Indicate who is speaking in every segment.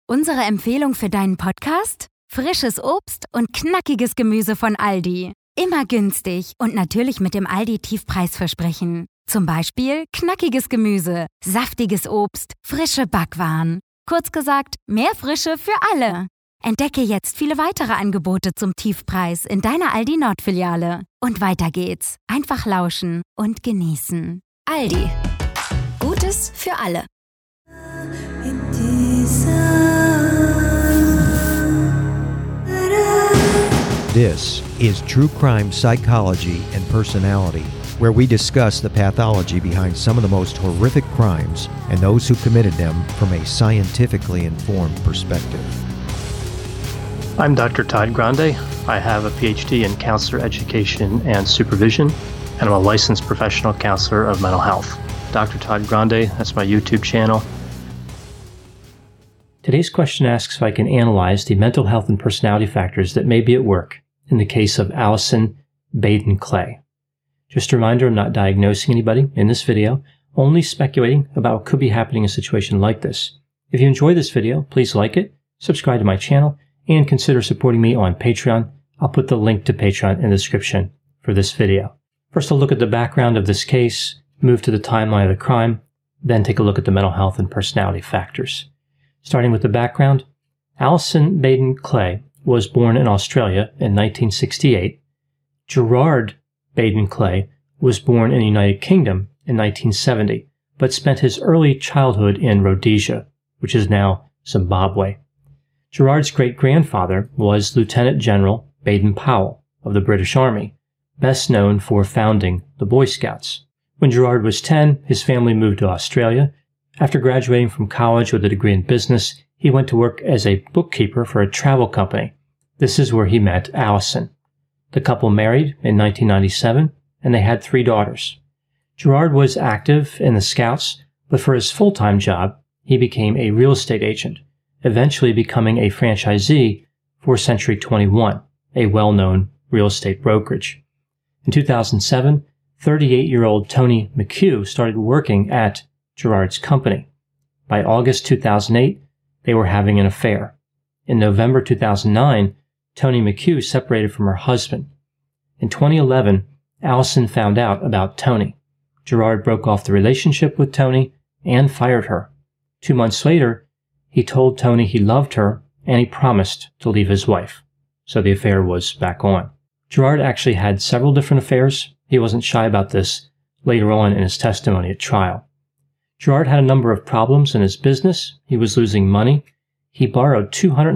Speaker 1: Unsere Empfehlung für deinen Podcast? Frisches Obst und knackiges Gemüse von Aldi. Immer günstig und natürlich mit dem Aldi-Tiefpreisversprechen. Zum Beispiel knackiges Gemüse, saftiges Obst, frische Backwaren. Kurz gesagt, mehr Frische für alle. Entdecke jetzt viele weitere Angebote zum Tiefpreis in deiner Aldi Nord-Filiale. Und weiter geht's. Einfach lauschen und genießen. Aldi. Gutes für alle.
Speaker 2: This is True Crime Psychology and Personality, where we discuss the pathology behind some of the most horrific crimes and those who committed them from a scientifically informed perspective.
Speaker 3: I'm Dr. Todd Grande. I have a PhD in counselor education and supervision, and I'm a licensed professional counselor of mental health. Dr. Todd Grande, that's my YouTube channel. Today's question asks if I can analyze the mental health and personality factors that may be at work in the case of Allison Baden Clay. Just a reminder, I'm not diagnosing anybody in this video, only speculating about what could be happening in a situation like this. If you enjoy this video, please like it, subscribe to my channel, and consider supporting me on Patreon. I'll put the link to Patreon in the description for this video. First, I'll look at the background of this case, move to the timeline of the crime, then take a look at the mental health and personality factors. Starting with the background, Allison Baden Clay was born in Australia in 1968. Gerard Baden Clay was born in the United Kingdom in 1970, but spent his early childhood in Rhodesia, which is now Zimbabwe. Gerard's great-grandfather was Lieutenant General Baden-Powell of the British Army, best known for founding the Boy Scouts. When Gerard was 10, his family moved to Australia. After graduating from college with a degree in business, he went to work as a bookkeeper for a travel company. This is where he met Allison. The couple married in 1997, and they had 3 daughters. Gerard was active in the Scouts, but for his full-time job, he became a real estate agent, eventually becoming a franchisee for Century 21, a well-known real estate brokerage. In 2007, 38-year-old Tony McHugh started working at Gerard's company. By August 2008, they were having an affair. In November 2009, Tony McHugh separated from her husband. In 2011, Allison found out about Tony. Gerard broke off the relationship with Tony and fired her. 2 months later, he told Tony he loved her and he promised to leave his wife. So the affair was back on. Gerard actually had several different affairs. He wasn't shy about this later on in his testimony at trial. Gerard had a number of problems in his business. He was losing money. He borrowed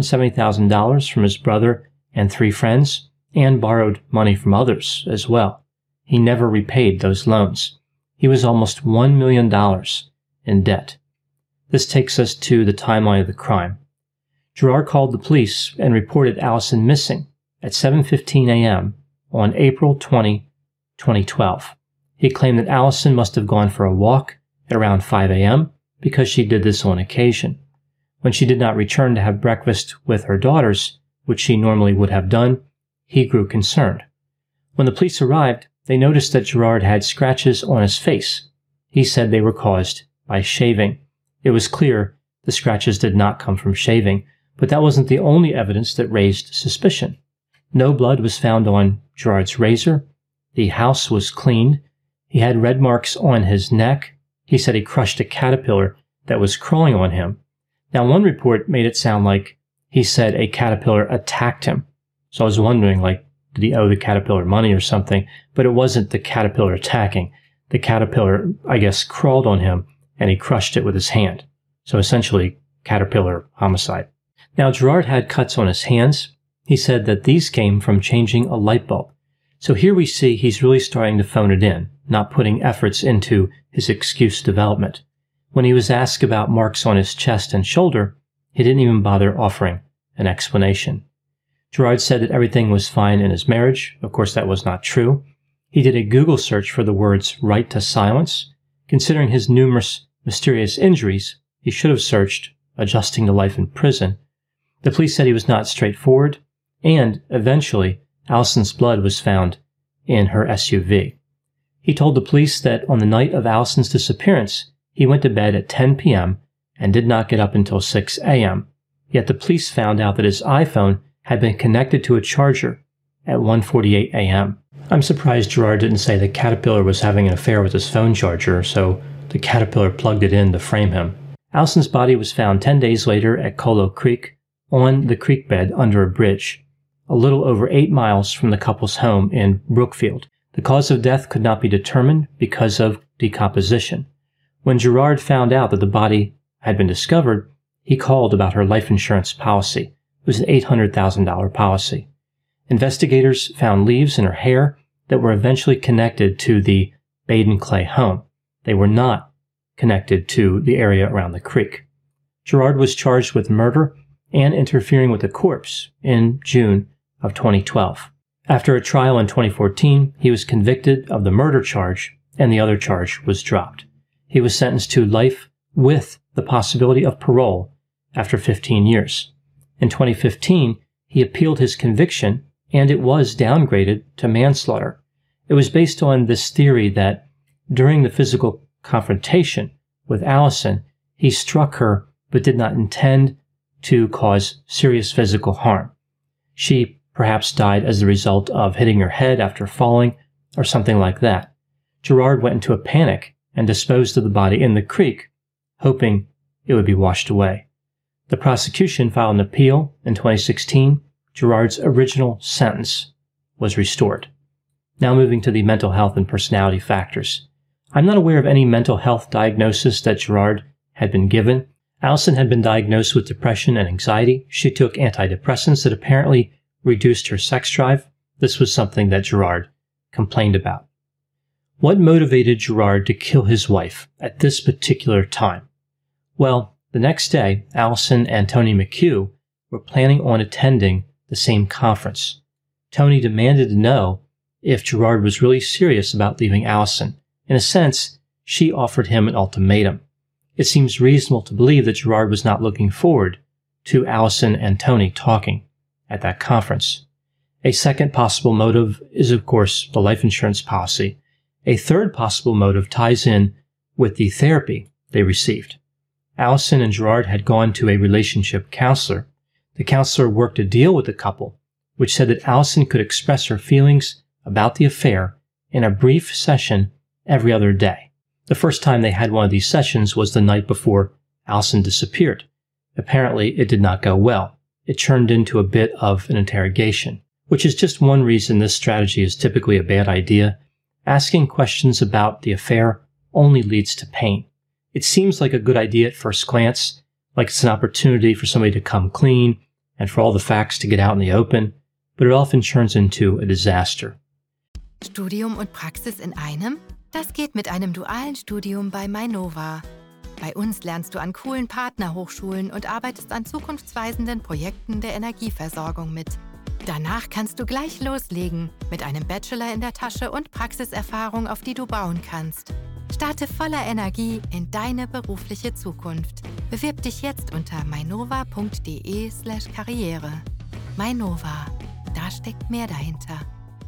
Speaker 3: $270,000 from his brother and 3 friends, and borrowed money from others as well. He never repaid those loans. He was almost $1 million in debt. This takes us to the timeline of the crime. Gerard called the police and reported Allison missing at 7:15 a.m. on April 20, 2012. He claimed that Allison must have gone for a walk at around 5 a.m. because she did this on occasion. When she did not return to have breakfast with her daughters, which she normally would have done, he grew concerned. When the police arrived, they noticed that Gerard had scratches on his face. He said they were caused by shaving. It was clear the scratches did not come from shaving, but that wasn't the only evidence that raised suspicion. No blood was found on Gerard's razor. The house was cleaned. He had red marks on his neck. He said he crushed a caterpillar that was crawling on him. Now, one report made it sound like he said a caterpillar attacked him. So I was wondering, did he owe the caterpillar money or something? But it wasn't the caterpillar attacking. The caterpillar, I guess, crawled on him and he crushed it with his hand. So essentially, caterpillar homicide. Now, Gerard had cuts on his hands. He said that these came from changing a light bulb. So here we see he's really starting to phone it in, not putting efforts into his excuse development. When he was asked about marks on his chest and shoulder, he didn't even bother offering an explanation. Gerard said that everything was fine in his marriage. Of course, that was not true. He did a Google search for the words right to silence. Considering his numerous mysterious injuries, he should have searched adjusting to life in prison. The police said he was not straightforward, and eventually, Allison's blood was found in her SUV. He told the police that on the night of Allison's disappearance, he went to bed at 10 p.m. and did not get up until 6 a.m. Yet the police found out that his iPhone had been connected to a charger at 1:48 a.m. I'm surprised Gerard didn't say the Caterpillar was having an affair with his phone charger, so the Caterpillar plugged it in to frame him. Allison's body was found 10 days later at Colo Creek on the creek bed under a bridge, a little over 8 miles from the couple's home in Brookfield. The cause of death could not be determined because of decomposition. When Gerard found out that the body had been discovered, he called about her life insurance policy. It was an $800,000 policy. Investigators found leaves in her hair that were eventually connected to the Baden Clay home. They were not connected to the area around the creek. Gerard was charged with murder and interfering with the corpse in June of 2012. After a trial in 2014, he was convicted of the murder charge and the other charge was dropped. He was sentenced to life with the possibility of parole after 15 years. In 2015, he appealed his conviction and it was downgraded to manslaughter. It was based on this theory that during the physical confrontation with Allison, he struck her but did not intend to cause serious physical harm. She perhaps died as a result of hitting her head after falling or something like that. Gerard went into a panic and disposed of the body in the creek, hoping it would be washed away. The prosecution filed an appeal in 2016. Gerard's original sentence was restored. Now moving to the mental health and personality factors. I'm not aware of any mental health diagnosis that Gerard had been given. Allison had been diagnosed with depression and anxiety. She took antidepressants that apparently reduced her sex drive. This was something that Gerard complained about. What motivated Gerard to kill his wife at this particular time? Well, the next day, Allison and Tony McHugh were planning on attending the same conference. Tony demanded to know if Gerard was really serious about leaving Allison. In a sense, she offered him an ultimatum. It seems reasonable to believe that Gerard was not looking forward to Allison and Tony talking at that conference. A second possible motive is, of course, the life insurance policy. A third possible motive ties in with the therapy they received. Allison and Gerard had gone to a relationship counselor. The counselor worked a deal with the couple, which said that Allison could express her feelings about the affair in a brief session every other day. The first time they had one of these sessions was the night before Allison disappeared. Apparently, it did not go well. It turned into a bit of an interrogation, which is just one reason this strategy is typically a bad idea. Asking questions about the affair only leads to pain. It seems like a good idea at first glance, like it's an opportunity for somebody to come clean and for all the facts to get out in the open, but it often turns into a disaster.
Speaker 4: Studium und Praxis in einem? Das geht mit einem dualen Studium bei Mainova. Bei uns lernst du an coolen Partnerhochschulen und arbeitest an zukunftsweisenden Projekten der Energieversorgung mit. Danach kannst du gleich loslegen, mit einem Bachelor in der Tasche und Praxiserfahrung, auf die du bauen kannst. Starte voller Energie in deine berufliche Zukunft. Bewirb dich jetzt unter mainova.de/karriere. Mainova, da steckt mehr dahinter.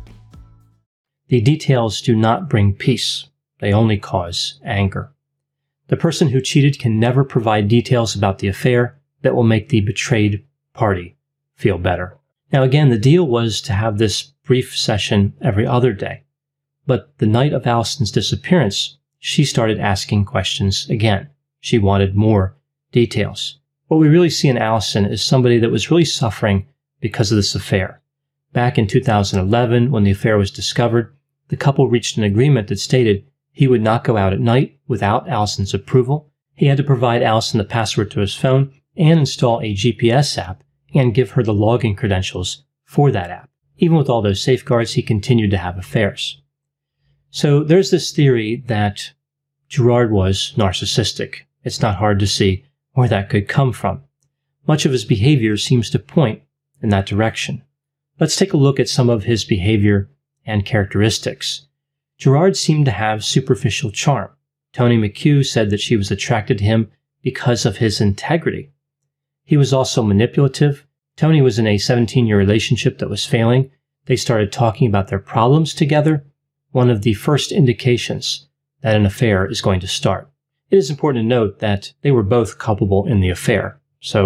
Speaker 3: The details do not bring peace. They only cause anger. The person who cheated can never provide details about the affair that will make the betrayed party feel better. Now again, the deal was to have this brief session every other day. But the night of Allison's disappearance, she started asking questions again. She wanted more details. What we really see in Allison is somebody that was really suffering because of this affair. Back in 2011, when the affair was discovered, the couple reached an agreement that stated he would not go out at night without Allison's approval. He had to provide Allison the password to his phone and install a GPS app and give her the login credentials for that app. Even with all those safeguards, he continued to have affairs. So there's this theory that Gerard was narcissistic. It's not hard to see where that could come from. Much of his behavior seems to point in that direction. Let's take a look at some of his behavior and characteristics. Gerard seemed to have superficial charm. Tony McHugh said that she was attracted to him because of his integrity. He was also manipulative. Tony was in a 17-year relationship that was failing. They started talking about their problems together, one of the first indications that an affair is going to start. It is important to note that they were both culpable in the affair, so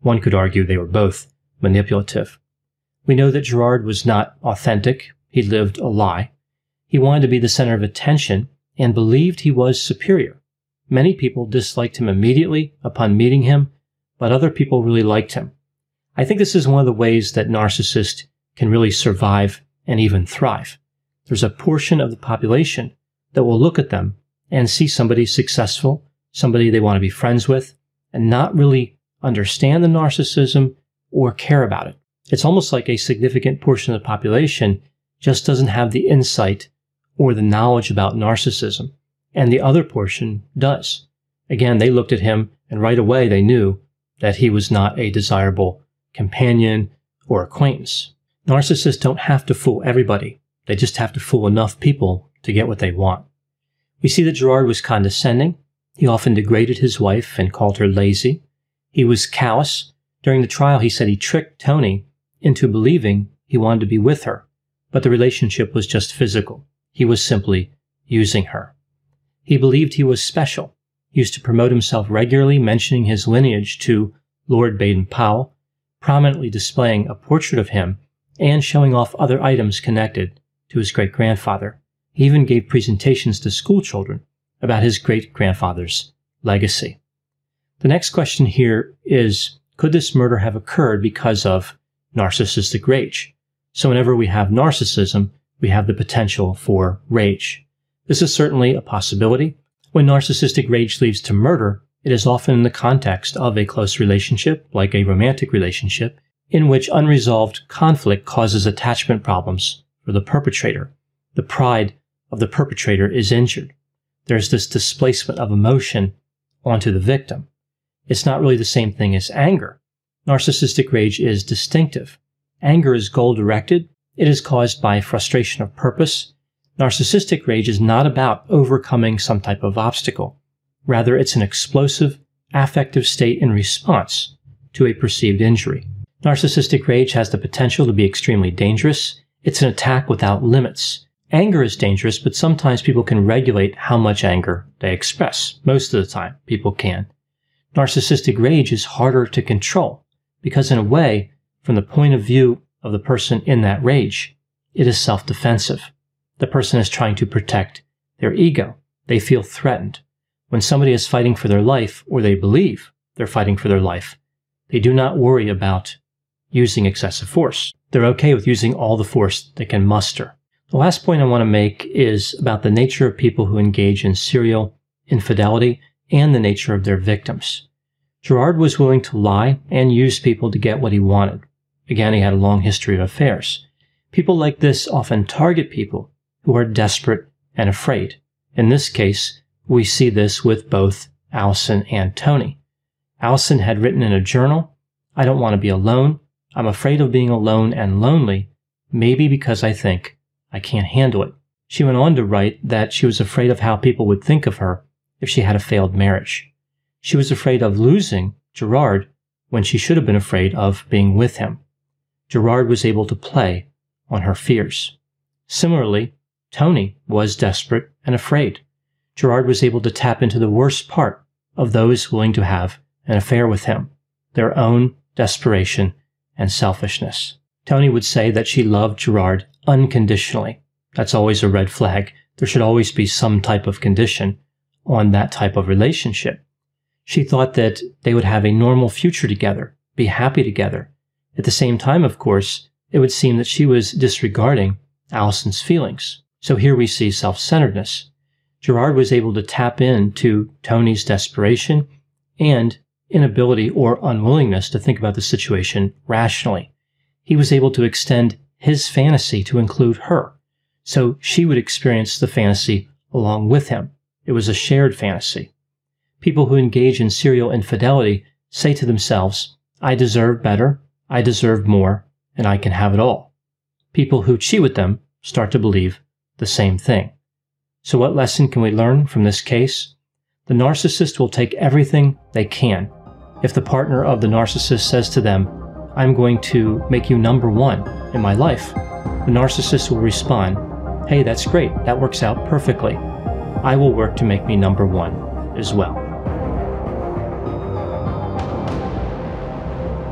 Speaker 3: One could argue they were both manipulative. We know that Gerard was not authentic. He lived a lie. He wanted to be the center of attention and believed he was superior. Many people disliked him immediately upon meeting him, but other people really liked him. I think this is one of the ways that narcissists can really survive and even thrive. There's a portion of the population that will look at them and see somebody successful, somebody they want to be friends with, and not really understand the narcissism or care about it. It's almost like a significant portion of the population just doesn't have the insight or the knowledge about narcissism, and the other portion does. Again, they looked at him, and right away they knew that he was not a desirable companion or acquaintance. Narcissists don't have to fool everybody. They just have to fool enough people to get what they want. We see that Gerard was condescending. He often degraded his wife and called her lazy. He was callous. During the trial, he said he tricked Toni into believing he wanted to be with her, but the relationship was just physical. He was simply using her. He believed he was special. He used to promote himself regularly, mentioning his lineage to Lord Baden-Powell, prominently displaying a portrait of him and showing off other items connected to his great-grandfather. He even gave presentations to school children about his great-grandfather's legacy. The next question here is, could this murder have occurred because of narcissistic rage? So whenever we have narcissism, we have the potential for rage. This is certainly a possibility. When narcissistic rage leads to murder, it is often in the context of a close relationship, like a romantic relationship, in which unresolved conflict causes attachment problems for the perpetrator. The pride of the perpetrator is injured. There's this displacement of emotion onto the victim. It's not really the same thing as anger. Narcissistic rage is distinctive. Anger is goal-directed. It is caused by frustration of purpose. Narcissistic rage is not about overcoming some type of obstacle. Rather, it's an explosive, affective state in response to a perceived injury. Narcissistic rage has the potential to be extremely dangerous. It's an attack without limits. Anger is dangerous, but sometimes people can regulate how much anger they express. Most of the time, people can. Narcissistic rage is harder to control because, in a way, from the point of view of the person in that rage, it is self-defensive. The person is trying to protect their ego. They feel threatened. When somebody is fighting for their life, or they believe they're fighting for their life, they do not worry about using excessive force. They're okay with using all the force they can muster. The last point I want to make is about the nature of people who engage in serial infidelity and the nature of their victims. Gerard was willing to lie and use people to get what he wanted. Again, he had a long history of affairs. People like this often target people who are desperate and afraid. In this case, we see this with both Allison and Toni. Allison had written in a journal, "I don't want to be alone. I'm afraid of being alone and lonely, maybe because I think I can't handle it." She went on to write that she was afraid of how people would think of her if she had a failed marriage. She was afraid of losing Gerard when she should have been afraid of being with him. Gerard was able to play on her fears. Similarly, Toni was desperate and afraid. Gerard was able to tap into the worst part of those willing to have an affair with him, their own desperation and selfishness. Toni would say that she loved Gerard unconditionally. That's always a red flag. There should always be some type of condition on that type of relationship. She thought that they would have a normal future together, be happy together. At the same time, of course, it would seem that she was disregarding Allison's feelings. So here we see self-centeredness. Gerard was able to tap into Toni's desperation and inability or unwillingness to think about the situation rationally. He was able to extend his fantasy to include her, so she would experience the fantasy along with him. It was a shared fantasy. People who engage in serial infidelity say to themselves, "I deserve better, I deserve more, and I can have it all." People who cheat with them start to believe the same thing. So what lesson can we learn from this case? The narcissist will take everything they can. If the partner of the narcissist says to them, "I'm going to make you number one in my life," the narcissist will respond, "Hey, that's great. That works out perfectly. I will work to make me number one as well."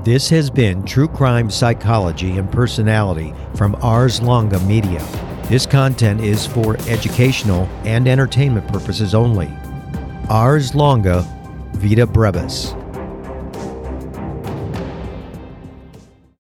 Speaker 2: This has been True Crime Psychology and Personality from Ars Longa Media. This content is for educational and entertainment purposes only. Ars Longa, Vita Brevis.